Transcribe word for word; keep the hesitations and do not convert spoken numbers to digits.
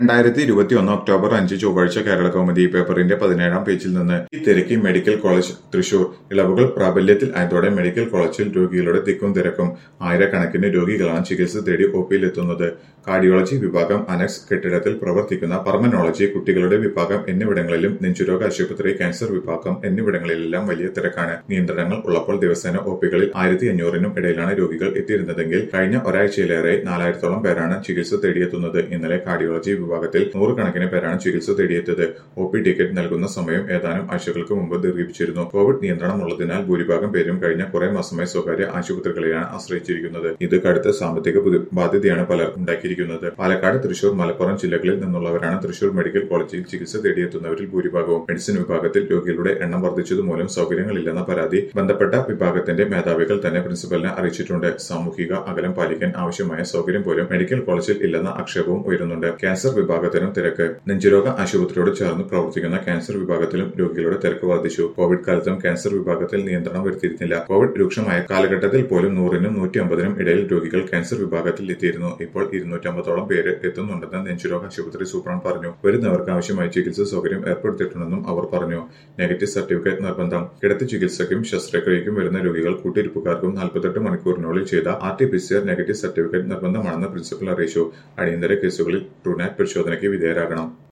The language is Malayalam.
രണ്ടായിരത്തി ഇരുപത്തിയൊന്ന് ഒക്ടോബർ അഞ്ച് ചൊവ്വാഴ്ച കേരളകൗമുദി പേപ്പറിന്റെ പതിനേഴാം പേജിൽ നിന്ന് ഈ തിരക്കി മെഡിക്കൽ കോളേജ് തൃശൂർ. ഇളവുകൾ പ്രാബല്യത്തിൽ ആയതോടെ മെഡിക്കൽ കോളേജിൽ രോഗികളുടെ തിക്കും തിരക്കും. ആയിരക്കണക്കിന് രോഗികളാണ് ചികിത്സ തേടി ഒപിയിലെത്തുന്നത്. കാർഡിയോളജി വിഭാഗം, അനക്സ് കെട്ടിടത്തിൽ പ്രവർത്തിക്കുന്ന പർമനോളജി, കുട്ടികളുടെ വിഭാഗം എന്നിവിടങ്ങളിലും നെഞ്ചുരോഗ ആശുപത്രി, ക്യാൻസർ വിഭാഗം എന്നിവിടങ്ങളിലെല്ലാം വലിയ തിരക്കാണ്. നിയന്ത്രണങ്ങൾ ഉള്ളപ്പോൾ ദിവസേന ഒപികളിൽ ആയിരത്തി അഞ്ഞൂറിനും ഇടയിലാണ് രോഗികൾ എത്തിയിരുന്നതെങ്കിൽ കഴിഞ്ഞ ഒരാഴ്ചയിലേറെ നാലായിരത്തോളം പേരാണ് ചികിത്സ തേടിയെത്തുന്നത്. ഇന്നലെ കാർഡിയോളജി വിഭാഗത്തിൽ നൂറുകണക്കിന് പേരാണ് ചികിത്സ തേടിയെത്തിയത്. ഒ പി ടിക്കറ്റ് നൽകുന്ന സമയം ഏതാനും ആഴ്ചകൾക്ക് മുമ്പ് ദീർഘിപ്പിച്ചിരുന്നു. കോവിഡ് നിയന്ത്രണം ഉള്ളതിനാൽ ഭൂരിഭാഗം പേരും കഴിഞ്ഞ കുറെ മാസമായി സ്വകാര്യ ആശുപത്രികളെയാണ് ആശ്രയിച്ചിരിക്കുന്നത്. ഇത് കടുത്ത സാമ്പത്തിക ബാധ്യതയാണ് പലർക്കും ഉണ്ടാക്കിയിരിക്കുന്നത്. പാലക്കാട്, തൃശൂർ, മലപ്പുറം ജില്ലകളിൽ നിന്നുള്ളവരാണ് തൃശൂർ മെഡിക്കൽ കോളേജിൽ ചികിത്സ തേടിയെത്തുന്നവരിൽ ഭൂരിഭാഗവും. മെഡിസിൻ വിഭാഗത്തിൽ രോഗികളുടെ എണ്ണം വർദ്ധിച്ചതുമൂലം സൗകര്യങ്ങളില്ലെന്ന പരാതി ബന്ധപ്പെട്ട വിഭാഗത്തിന്റെ മേധാവികൾ തന്നെ പ്രിൻസിപ്പലിനെ അറിയിച്ചിട്ടുണ്ട്. സാമൂഹിക അകലം പാലിക്കാൻ ആവശ്യമായ സൗകര്യം പോലും മെഡിക്കൽ കോളേജിൽ ഇല്ലെന്ന ആക്ഷേപവും ഉയരുന്നുണ്ട്. ക്യാൻസർ വിഭാഗത്തിലും തിരക്ക്. നെഞ്ചുരോഗ ആശുപത്രിയോട് ചേർന്ന് പ്രവർത്തിക്കുന്ന ക്യാൻസർ വിഭാഗത്തിലും രോഗികളുടെ തിരക്ക് വർദ്ധിച്ചു. കോവിഡ് കാലത്തും ക്യാൻസർ വിഭാഗത്തിൽ നിയന്ത്രണം വരുത്തിയിരുന്നില്ല. കോവിഡ് രൂക്ഷമായ കാലഘട്ടത്തിൽ പോലും നൂറിനും നൂറ്റി അമ്പതിനും ഇടയിൽ രോഗികൾ ക്യാൻസർ വിഭാഗത്തിൽ എത്തിയിരുന്നു. ഇപ്പോൾ ഇരുന്നൂറ്റമ്പതോളം പേര് എത്തുന്നുണ്ടെന്ന് നെഞ്ചുരോഗ ആശുപത്രി സൂപ്രണ്ട് പറഞ്ഞു. വരുന്നവർക്ക് ആവശ്യമായ ചികിത്സാ സൗകര്യം ഏർപ്പെടുത്തിയിട്ടുണ്ടെന്നും അവർ പറഞ്ഞു. നെഗറ്റീവ് സർട്ടിഫിക്കറ്റ് നിർബന്ധം. കിടത്തി ചികിത്സയ്ക്കും ശസ്ത്രക്രിയയ്ക്കും വരുന്ന രോഗികൾ കൂട്ടിരിപ്പുകാർക്കും നാൽപ്പത്തെട്ട് മണിക്കൂറിനുള്ളിൽ ചെയ്ത R T P C R negative certificate നിർബന്ധമാണെന്ന് പ്രിൻസിപ്പൽ അറിയിച്ചു. അടിയന്തര കേസുകളിൽ ട്രൂനാറ്റ് പരിശോധനയ്ക്ക് വിധേയരാകണം.